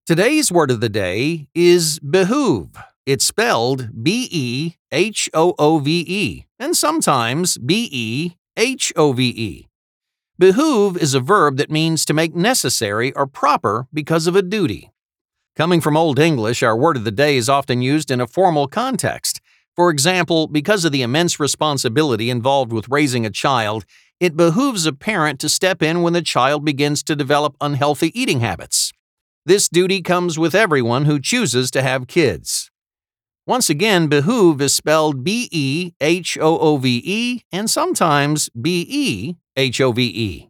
Today's word of the day is behoove. It's spelled B-E-H-O-O-V-E and sometimes B-E-H-O-V-E. Behoove is a verb that means to make necessary or proper because of a duty. Coming from Old English, our word of the day is often used in a formal context. For example, because of the immense responsibility involved with raising a child, it behooves a parent to step in when the child begins to develop unhealthy eating habits. This duty comes with everyone who chooses to have kids. Once again, behoove is spelled B-E-H-O-O-V-E and sometimes B-E-H-O-V-E.